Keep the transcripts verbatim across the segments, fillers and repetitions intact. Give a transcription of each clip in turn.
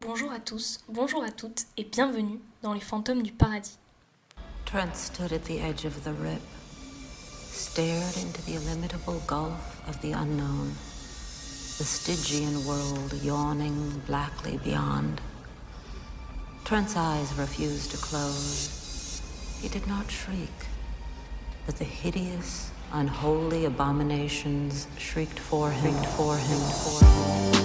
Bonjour à tous, bonjour à toutes et bienvenue dans les fantômes du paradis. Trent stood at the edge of the rip, stared into the illimitable gulf of the unknown, the Stygian world yawning blackly beyond. Trent's eyes refused to close. He did not shriek, but the hideous, unholy abominations shrieked for him, shrieked for him, for him.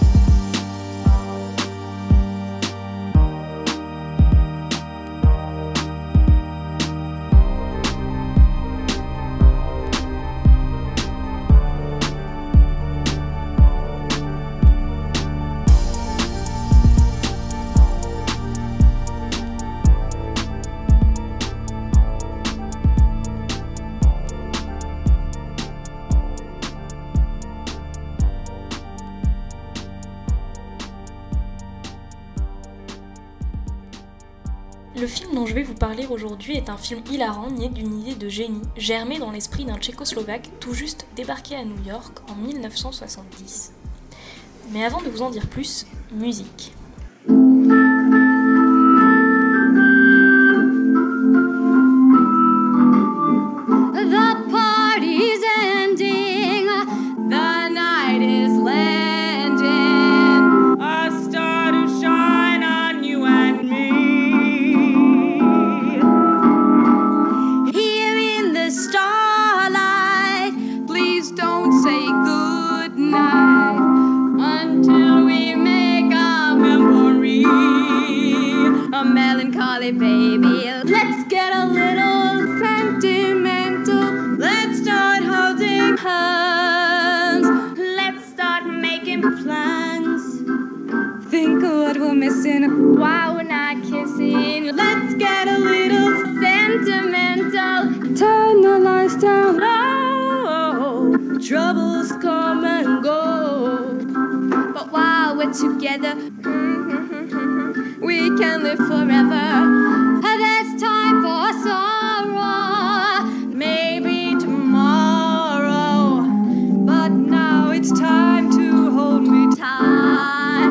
Le film dont je vais vous parler aujourd'hui est un film hilarant né d'une idée de génie, germée dans l'esprit d'un Tchécoslovaque tout juste débarqué à New York en dix-neuf cent soixante-dix. Mais avant de vous en dire plus, musique. Baby, let's get a little sentimental. Let's start holding hands. Let's start making plans. Think of what we're missing while we're not kissing. Let's get a little sentimental. Turn the lights down low. Troubles come and go, but while we're together, we can live forever. There's time for sorrow, maybe tomorrow, but now it's time to hold me tight.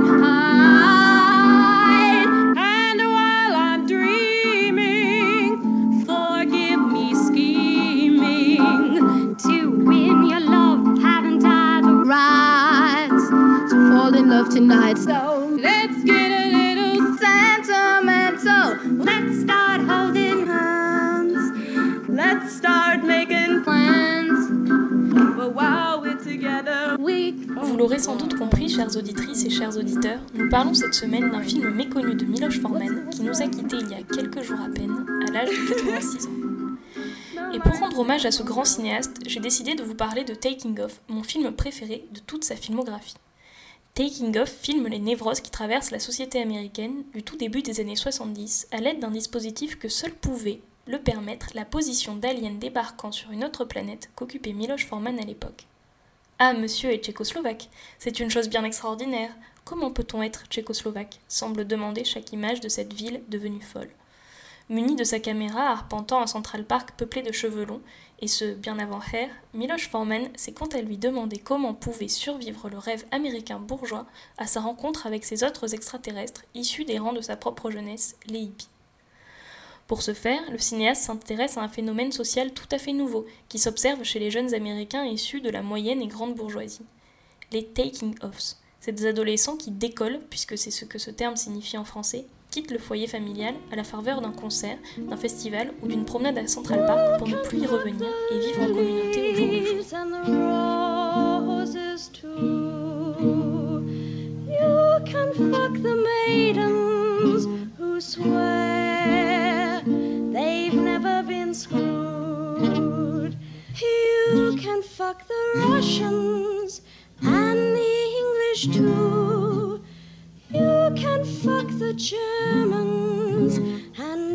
And while I'm dreaming, forgive me scheming to win your love. Haven't I the right to fall in love tonight? So let's get a little sentimental. Let's start holding hands. Let's start making plans. But while we're together, we... Vous l'aurez sans doute compris, chères auditrices et chers auditeurs, nous parlons cette semaine d'un film méconnu de Miloš Forman qui nous a quittés il y a quelques jours à peine, à l'âge de quatre-vingt-six ans. Et pour rendre hommage à ce grand cinéaste, j'ai décidé de vous parler de Taking Off, mon film préféré de toute sa filmographie. Taking Off filme les névroses qui traversent la société américaine du tout début des années soixante-dix à l'aide d'un dispositif que seul pouvait le permettre la position d'aliens débarquant sur une autre planète qu'occupait Miloš Forman à l'époque. Ah, monsieur est tchécoslovaque, c'est une chose bien extraordinaire. Comment peut-on être tchécoslovaque ? Semble demander chaque image de cette ville devenue folle. Muni de sa caméra arpentant un Central Park peuplé de cheveux longs, et ce bien avant Hair, Miloš Forman s'est quant à lui demandé comment pouvait survivre le rêve américain bourgeois à sa rencontre avec ces autres extraterrestres issus des rangs de sa propre jeunesse, les hippies. Pour ce faire, le cinéaste s'intéresse à un phénomène social tout à fait nouveau qui s'observe chez les jeunes Américains issus de la moyenne et grande bourgeoisie. Les taking offs, ces adolescents qui décollent, puisque c'est ce que ce terme signifie en français, quittent le foyer familial à la faveur d'un concert, d'un festival ou d'une promenade à Central Park pour ne plus y revenir et vivre en communauté au jour le jour. You can fuck the Germans and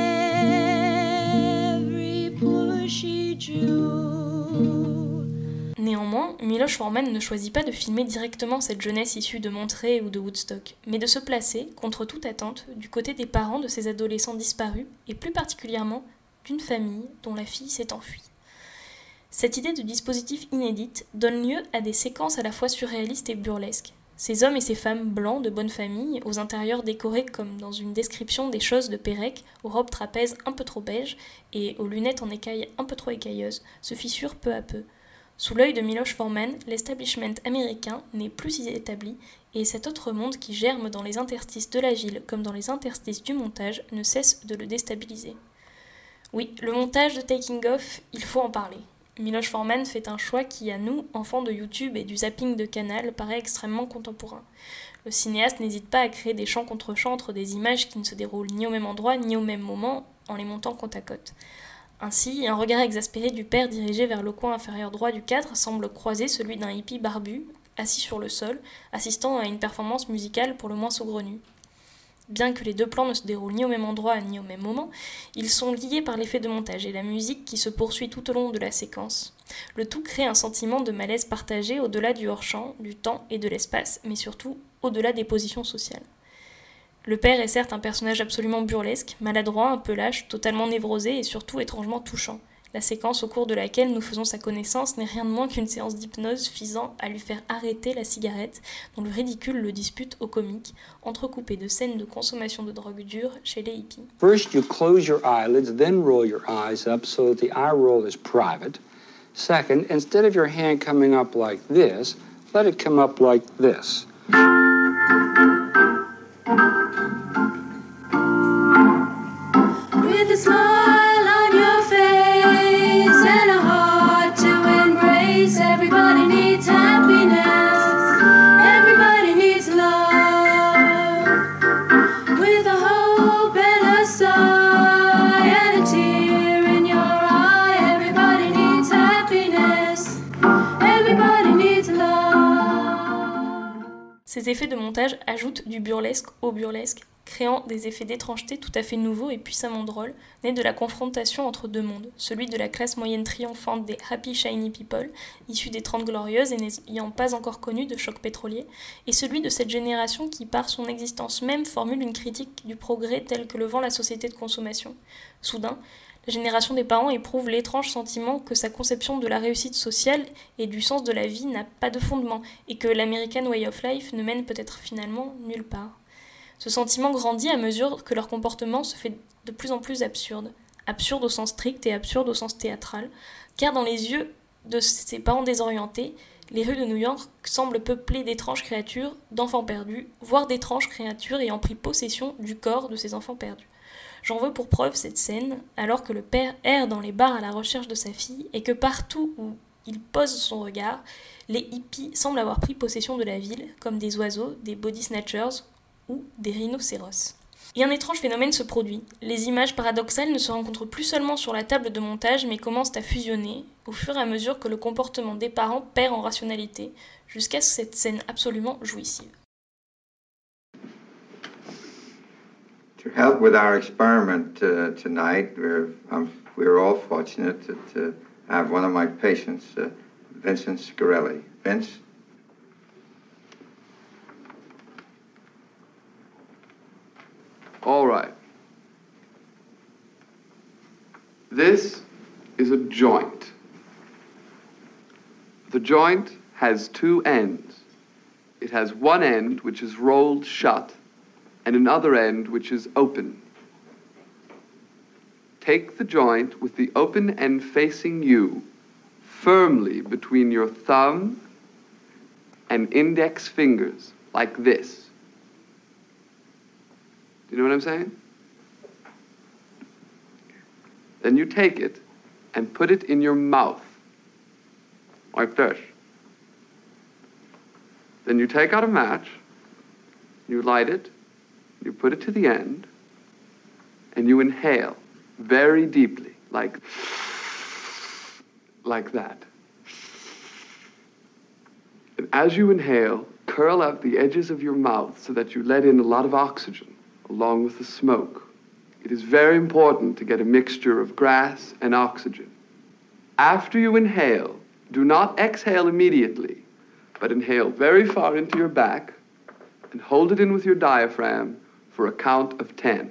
every pushy Jew. Néanmoins, Miloš Forman ne choisit pas de filmer directement cette jeunesse issue de Monterey ou de Woodstock, mais de se placer, contre toute attente, du côté des parents de ces adolescents disparus, et plus particulièrement d'une famille dont la fille s'est enfuie. Cette idée de dispositif inédite donne lieu à des séquences à la fois surréalistes et burlesques. Ces hommes et ces femmes blancs de bonne famille, aux intérieurs décorés comme dans une description des choses de Pérec, aux robes trapèzes un peu trop beiges et aux lunettes en écailles un peu trop écailleuses, se fissurent peu à peu. Sous l'œil de Miloš Forman, l'establishment américain n'est plus si établi, et cet autre monde qui germe dans les interstices de la ville comme dans les interstices du montage ne cesse de le déstabiliser. Oui, le montage de Taking Off, il faut en parler. Miloš Forman fait un choix qui, à nous, enfants de YouTube et du zapping de Canal, paraît extrêmement contemporain. Le cinéaste n'hésite pas à créer des champs contre champs entre des images qui ne se déroulent ni au même endroit ni au même moment, en les montant côte à côte. Ainsi, un regard exaspéré du père dirigé vers le coin inférieur droit du cadre semble croiser celui d'un hippie barbu, assis sur le sol, assistant à une performance musicale pour le moins saugrenue. Bien que les deux plans ne se déroulent ni au même endroit ni au même moment, ils sont liés par l'effet de montage et la musique qui se poursuit tout au long de la séquence. Le tout crée un sentiment de malaise partagé au-delà du hors-champ, du temps et de l'espace, mais surtout au-delà des positions sociales. Le père est certes un personnage absolument burlesque, maladroit, un peu lâche, totalement névrosé et surtout étrangement touchant. La séquence au cours de laquelle nous faisons sa connaissance n'est rien de moins qu'une séance d'hypnose visant à lui faire arrêter la cigarette, dont le ridicule le dispute au comique, entrecoupé de scènes de consommation de drogue dure chez les hippies. First, you close your eyelids, then roll your eyes up so that the eye roll is private. Second, instead of your hand coming up like this, let it come up like this. With a smile on your face and a heart to embrace, everybody needs happiness, everybody needs love. With a hope and a sigh and a tear in your eye, everybody needs happiness, everybody needs love. Ces effets de montage ajoutent du burlesque au burlesque, créant des effets d'étrangeté tout à fait nouveaux et puissamment drôles, nés de la confrontation entre deux mondes, celui de la classe moyenne triomphante des Happy Shiny People, issus des Trente Glorieuses et n'ayant pas encore connu de choc pétrolier, et celui de cette génération qui, par son existence même, formule une critique du progrès tel que le vend la société de consommation. Soudain, la génération des parents éprouve l'étrange sentiment que sa conception de la réussite sociale et du sens de la vie n'a pas de fondement, et que l'American Way of Life ne mène peut-être finalement nulle part. Ce sentiment grandit à mesure que leur comportement se fait de plus en plus absurde. Absurde au sens strict et absurde au sens théâtral, car dans les yeux de ces parents désorientés, les rues de New York semblent peuplées d'étranges créatures, d'enfants perdus, voire d'étranges créatures ayant pris possession du corps de ces enfants perdus. J'en veux pour preuve cette scène, alors que le père erre dans les bars à la recherche de sa fille, et que partout où il pose son regard, les hippies semblent avoir pris possession de la ville, comme des oiseaux, des body snatchers, ou des rhinocéros. Et un étrange phénomène se produit. Les images paradoxales ne se rencontrent plus seulement sur la table de montage, mais commencent à fusionner au fur et à mesure que le comportement des parents perd en rationalité, jusqu'à cette scène absolument jouissive. To help with our experiment uh, tonight, we're, um, we're all fortunate to, to have one of my patients, uh, Vincent Scarelli. Vince? All right. This is a joint. The joint has two ends. It has one end which is rolled shut and another end which is open. Take the joint with the open end facing you firmly between your thumb and index fingers, like this. Do you know what I'm saying? Then you take it and put it in your mouth, like this. Then you take out a match, you light it, you put it to the end, and you inhale very deeply, like, like that. And as you inhale, curl up the edges of your mouth so that you let in a lot of oxygen along with the smoke. It is very important to get a mixture of grass and oxygen. After you inhale, do not exhale immediately, but inhale very far into your back and hold it in with your diaphragm for a count of ten.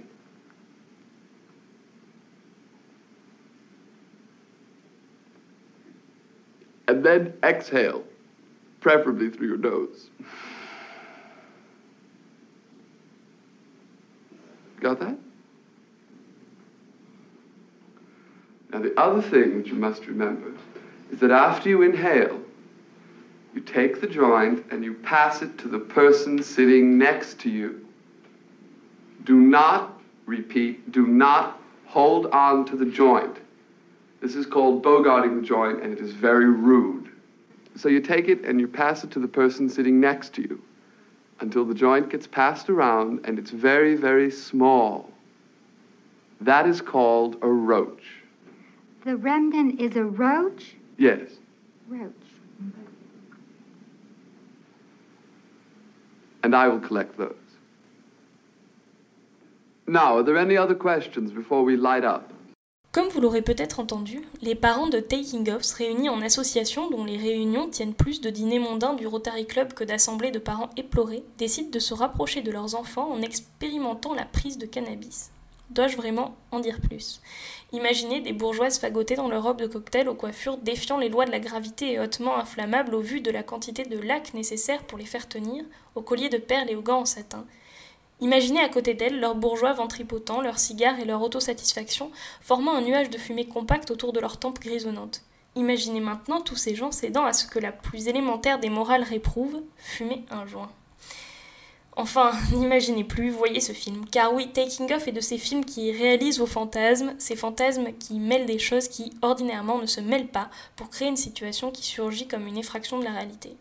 And then exhale, preferably through your nose. Got that? Now, the other thing that you must remember is that after you inhale, you take the joint and you pass it to the person sitting next to you. Do not, repeat, do not hold on to the joint. This is called bogarting the joint, and it is very rude. So you take it and you pass it to the person sitting next to you until the joint gets passed around and it's very, very small. That is called a roach. The remnant is a roach? Yes. Roach. And I will collect those. Now, are there any other questions before we light up? Comme vous l'aurez peut-être entendu, les parents de Taking Off se réunissent en association dont les réunions tiennent plus de dîners mondains du Rotary Club que d'assemblées de parents éplorés, décident de se rapprocher de leurs enfants en expérimentant la prise de cannabis. Dois-je vraiment en dire plus ? Imaginez des bourgeoises fagotées dans leur robe de cocktail aux coiffures défiant les lois de la gravité et hautement inflammables au vu de la quantité de lac nécessaire pour les faire tenir, aux colliers de perles et aux gants en satin. Imaginez à côté d'elles leurs bourgeois ventripotent, leurs cigares et leur autosatisfaction, formant un nuage de fumée compacte autour de leurs tempes grisonnantes. Imaginez maintenant tous ces gens cédant à ce que la plus élémentaire des morales réprouve, fumer un joint. Enfin, n'imaginez plus, voyez ce film. Car oui, Taking Off est de ces films qui réalisent vos fantasmes, ces fantasmes qui mêlent des choses qui, ordinairement, ne se mêlent pas pour créer une situation qui surgit comme une effraction de la réalité.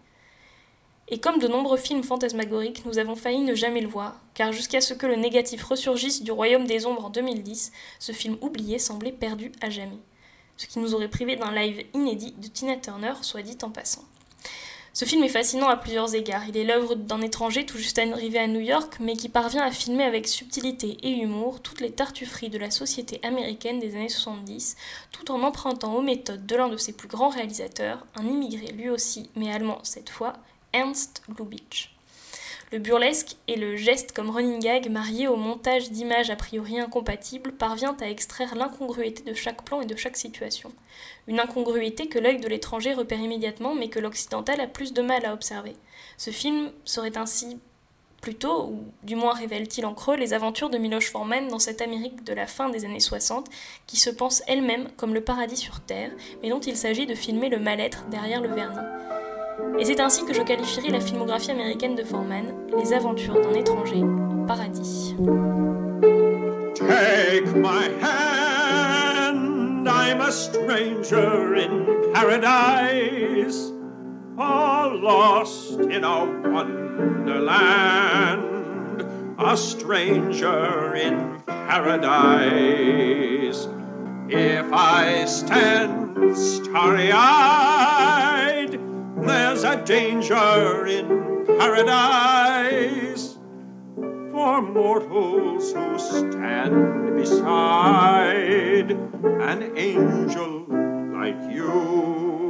Et comme de nombreux films fantasmagoriques, nous avons failli ne jamais le voir, car jusqu'à ce que le négatif ressurgisse du Royaume des Ombres en deux mille dix, ce film oublié semblait perdu à jamais. Ce qui nous aurait privé d'un live inédit de Tina Turner, soit dit en passant. Ce film est fascinant à plusieurs égards. Il est l'œuvre d'un étranger tout juste arrivé à New York, mais qui parvient à filmer avec subtilité et humour toutes les tartufferies de la société américaine des années soixante-dix, tout en empruntant aux méthodes de l'un de ses plus grands réalisateurs, un immigré lui aussi, mais allemand cette fois, Ernst Lubitsch. Le burlesque et le geste comme running gag, marié au montage d'images a priori incompatibles, parvient à extraire l'incongruité de chaque plan et de chaque situation. Une incongruité que l'œil de l'étranger repère immédiatement, mais que l'occidental a plus de mal à observer. Ce film serait ainsi plutôt, ou du moins révèle-t-il en creux, les aventures de Miloš Forman dans cette Amérique de la fin des années soixante, qui se pense elle-même comme le paradis sur Terre, mais dont il s'agit de filmer le mal-être derrière le vernis. Et c'est ainsi que je qualifierai la filmographie américaine de Forman, Les aventures d'un étranger au paradis. Take my hand, I'm a stranger in paradise, all lost in a wonderland, a stranger in paradise. If I stand starry-eyed, there's a danger in paradise for mortals who stand beside an angel like you.